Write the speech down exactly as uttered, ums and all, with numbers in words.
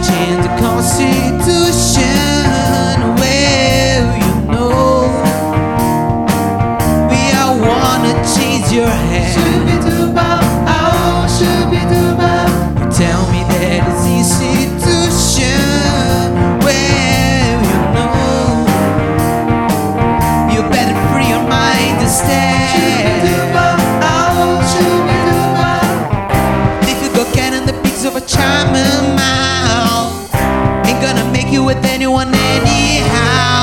change the Constitution. Well, you know, we all wanna change your head. Tell me that it's institution. Well, you know, you better free your mind instead. Difficult cannon, the pigs of a charming mouth ain't gonna make you with anyone anyhow.